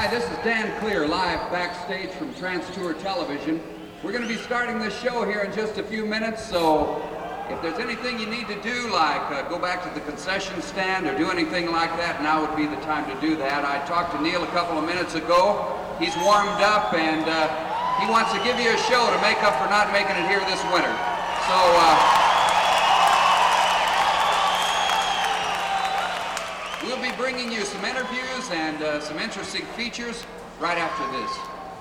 Hi, this is Dan Clear, live backstage from Trans Tour Television. We're going to be starting this show here in just a few minutes, so if there's anything you need to do, like go back to the concession stand or do anything like that, now would be the time to do that. I talked to Neil a couple of minutes ago. He's warmed up and he wants to give you a show to make up for not making it here this winter. So, we'll be bringing you some interviews and some interesting features right after this.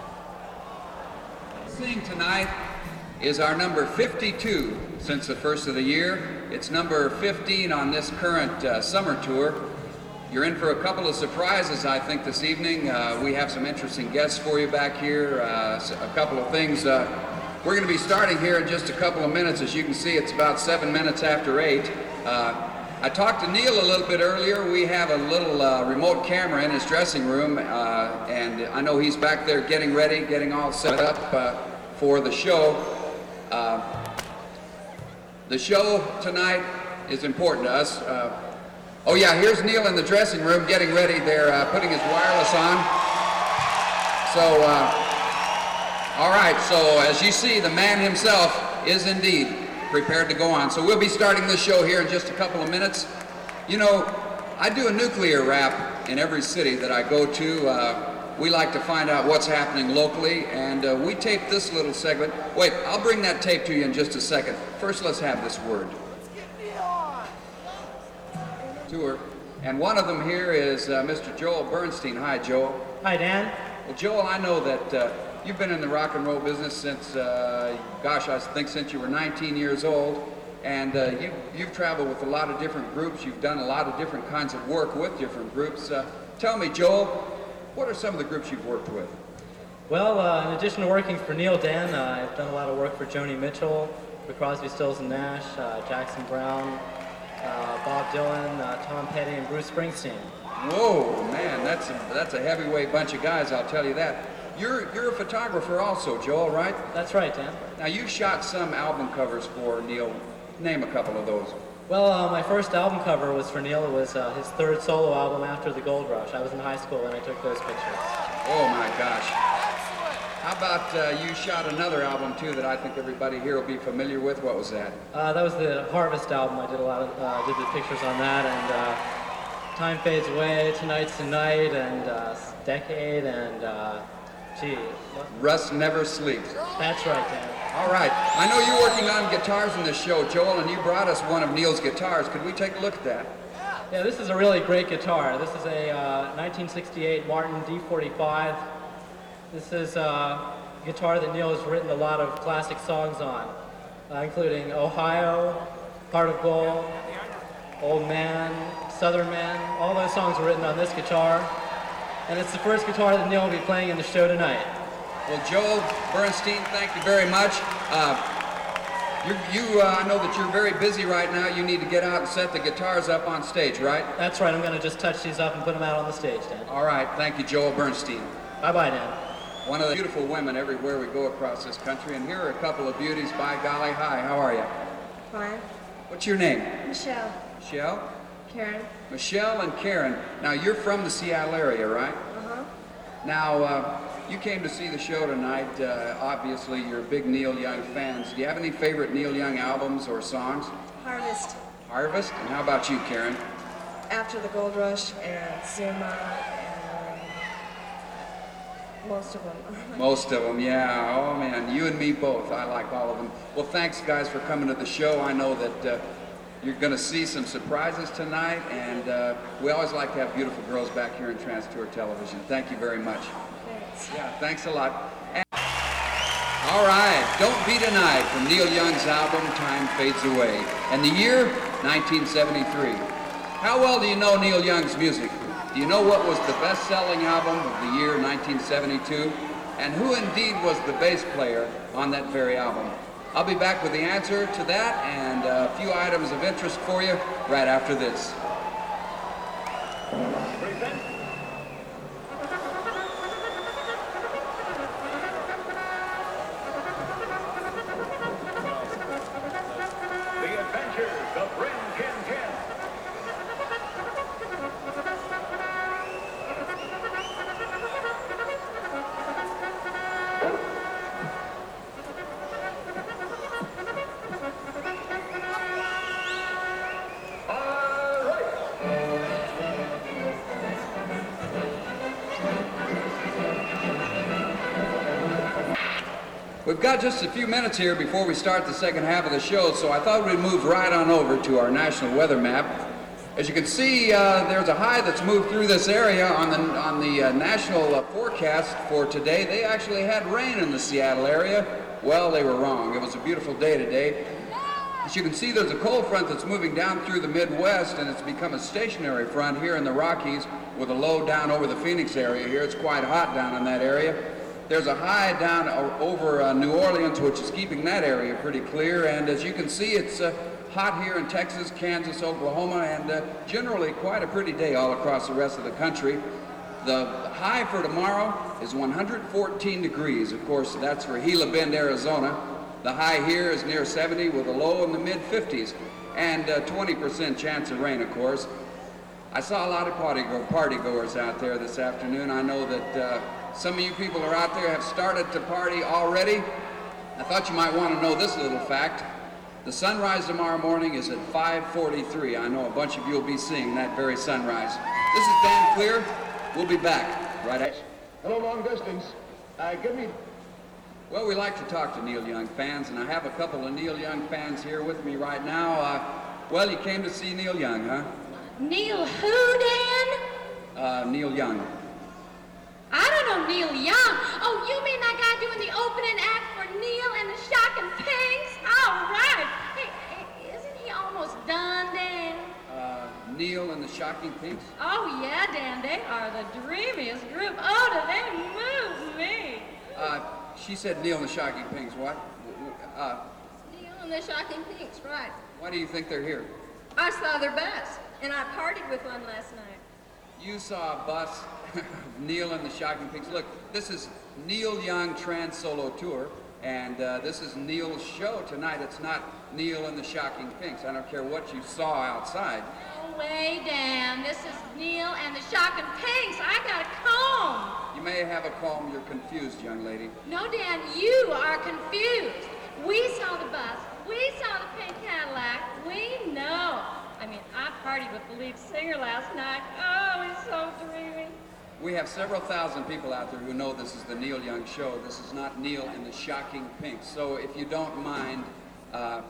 Singing tonight is our number 52 since the first of the year. It's number 15 on this current summer tour. You're in for a couple of surprises, I think, this evening. We have some interesting guests for you back here, a couple of things. We're going to be starting here in just a couple of minutes. As you can see, it's about 7 minutes after 8. I talked to Neil a little bit earlier. We have a little remote camera in his dressing room, and I know he's back there getting ready, getting all set up for the show. The show tonight is important to us. Oh yeah, here's Neil in the dressing room getting ready. They're putting his wireless on. So, all right, so as you see, the man himself is indeed prepared to go on. So we'll be starting this show here in just a couple of minutes. You know, I do a nuclear wrap in every city that I go to. We like to find out what's happening locally, and we tape this little segment. Wait, I'll bring that tape to you in just a second. First, let's have this word. Tour. And one of them here is Mr. Joel Bernstein. Hi, Joel. Hi, Dan. Well, Joel, I know that you've been in the rock and roll business since, gosh, I think since you were 19 years old. And you've traveled with a lot of different groups. You've done a lot of different kinds of work with different groups. Tell me, Joel, what are some of the groups you've worked with? Well, in addition to working for Neil, Dan, I've done a lot of work for Joni Mitchell, for Crosby, Stills and Nash, Jackson Browne, Bob Dylan, Tom Petty, and Bruce Springsteen. Whoa, man, that's a heavyweight bunch of guys, I'll tell you that. You're a photographer also, Joel, right? That's right, Dan. Now, you shot some album covers for Neil. Name a couple of those. Well, my first album cover was for Neil. It was his third solo album after the Gold Rush. I was in high school and I took those pictures. Oh my gosh. How about you shot another album too that I think everybody here will be familiar with? What was that? That was the Harvest album. I did a lot of did the pictures on that, and Time Fades Away, Tonight's the Night, and Decade, and gee. Rust Never Sleeps. That's right, Dan. All right. I know you're working on guitars in this show, Joel, and you brought us one of Neil's guitars. Could we take a look at that? Yeah, this is a really great guitar. This is a 1968 Martin D45. This is a guitar that Neil has written a lot of classic songs on, including Ohio, Heart of Gold, Old Man, Southern Man. All those songs were written on this guitar. And it's the first guitar that Neil will be playing in the show tonight. Well, Joel Bernstein, thank you very much. I know that you're very busy right now. You need to get out and set the guitars up on stage, right? That's right. I'm going to just touch these up and put them out on the stage, Dan. All right. Thank you, Joel Bernstein. Bye-bye, Dan. One of the beautiful women everywhere we go across this country, and here are a couple of beauties. By golly, hi, how are you? Fine. What's your name? Michelle. Michelle? Karen. Michelle and Karen. Now, you're from the Seattle area, right? Uh-huh. Now, you came to see the show tonight. Obviously, you're big Neil Young fans. Do you have any favorite Neil Young albums or songs? Harvest. Harvest? And how about you, Karen? After the Gold Rush and Zuma and most of them. Most of them, yeah. Oh, man, you and me both. I like all of them. Well, thanks, guys, for coming to the show. I know that you're going to see some surprises tonight, and we always like to have beautiful girls back here in Trans Tour Television. Thank you very much. Thanks. Yeah, thanks a lot. And all right, Don't Be Denied from Neil Young's album Time Fades Away, and the year 1973. How well do you know Neil Young's music? Do you know what was the best-selling album of the year 1972? And who indeed was the bass player on that very album? I'll be back with the answer to that and a few items of interest for you right after this. We've got just a few minutes here before we start the second half of the show, so I thought we'd move right on over to our national weather map. As you can see, there's a high that's moved through this area on the national forecast for today. They actually had rain in the Seattle area. Well, they were wrong. It was a beautiful day today. As you can see, there's a cold front that's moving down through the Midwest, and it's become a stationary front here in the Rockies with a low down over the Phoenix area here. It's quite hot down in that area. There's a high down over New Orleans, which is keeping that area pretty clear. And as you can see, it's hot here in Texas, Kansas, Oklahoma, and generally quite a pretty day all across the rest of the country. The high for tomorrow is 114 degrees. Of course, that's for Gila Bend, Arizona. The high here is near 70 with a low in the mid-50s and 20% chance of rain, of course. I saw a lot of party goers out there this afternoon. I know that some of you people are out there have started to party already. I thought you might want to know this little fact. The sunrise tomorrow morning is at 5:43. I know a bunch of you will be seeing that very sunrise. This is Dan Clear. We'll be back right after. Hello, long distance. Give me... Well, we like to talk to Neil Young fans, and I have a couple of Neil Young fans here with me right now. Well, you came to see Neil Young, huh? Neil who, Dan? Neil Young. I don't know Neil Young. Oh, you mean that guy doing the opening act for Neil and the Shocking Pinks? All right. Hey, isn't he almost done, Dan? Neil and the Shocking Pinks? Oh, yeah, Dan. They are the dreamiest group. Oh, do they move me? She said Neil and the Shocking Pinks. What? Neil and the Shocking Pinks, right. Why do you think they're here? I saw their bus, and I partied with one last night. You saw a bus of Neil and the Shocking Pinks. Look, this is Neil Young Trans Solo Tour, and this is Neil's show tonight. It's not Neil and the Shocking Pinks. I don't care what you saw outside. No way, Dan. This is Neil and the Shocking Pinks. I got a comb. You may have a comb. You're confused, young lady. No, Dan, you are confused. We saw the bus. We saw the pink Cadillac. We know. I mean, I partied with the lead singer last night. Oh, he's so dreamy. We have several thousand people out there who know this is the Neil Young Show. This is not Neil and the Shocking Pinks. So if you don't mind... Dan,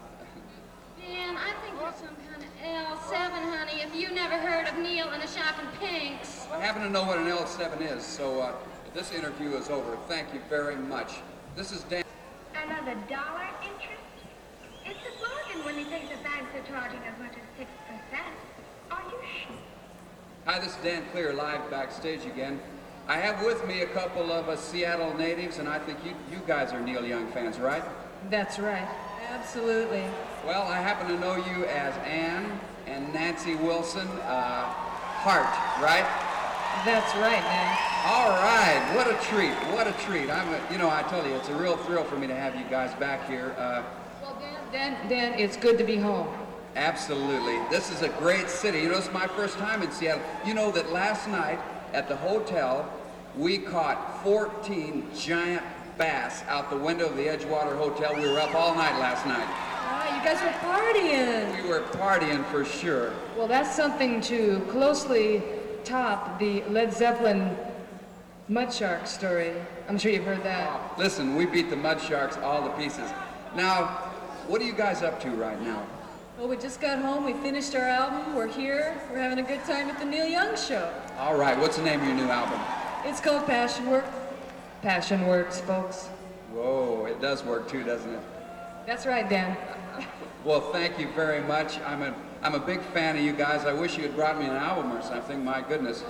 I think you're some kind of L7, honey, if you never heard of Neil and the Shocking Pinks. I happen to know what an L7 is, so this interview is over. Thank you very much. This is Dan. Another dollar interest? It's a bargain when you think the banks are charging as much as 6%. Are you sure? Hi, this is Dan Clear, live backstage again. I have with me a couple of Seattle natives, and I think you guys are Neil Young fans, right? That's right. Absolutely. Well, I happen to know you as Ann and Nancy Wilson Hart, right? That's right, man. All right, what a treat, what a treat. I tell you, it's a real thrill for me to have you guys back here. Well, Dan, it's good to be home. Absolutely. This is a great city. You know, it's my first time in Seattle. You know that last night at the hotel, we caught 14 giant bass out the window of the Edgewater Hotel. We were up all night last night. Ah, you guys were partying. We were partying for sure. Well, that's something to closely top the Led Zeppelin Mud Shark story. I'm sure you've heard that. Listen, we beat the Mud Sharks all to pieces. Now, what are you guys up to right now? Well, we just got home. We finished our album. We're here. We're having a good time at the Neil Young Show. All right, what's the name of your new album? It's called Passion Work. Passion works, folks. Whoa, it does work too, doesn't it? That's right, Dan. Well, thank you very much. I'm a big fan of you guys. I wish you had brought me an album or something. My goodness.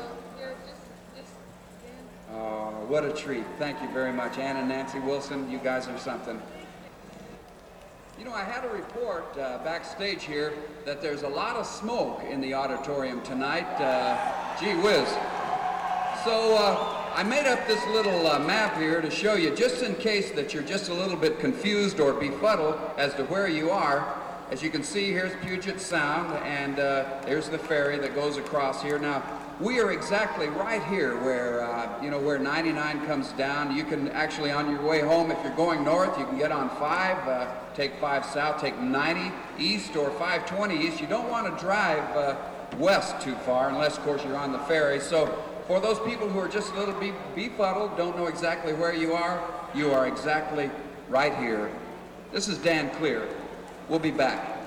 Oh, what a treat. Thank you very much. Ann and Nancy Wilson, you guys are something. You know, I had a report backstage here that there's a lot of smoke in the auditorium tonight. Gee whiz. So I made up this little map here to show you, just in case that you're just a little bit confused or befuddled as to where you are. As you can see, here's Puget Sound, and there's the ferry that goes across here. Now, we are exactly right here where, where 99 comes down. You can actually, on your way home, if you're going north, you can get on 5, take 5 south, take 90 east, or 520 east. You don't want to drive west too far, unless, of course, you're on the ferry. So, for those people who are just a little befuddled, don't know exactly where you are exactly right here. This is Dan Clear. We'll be back.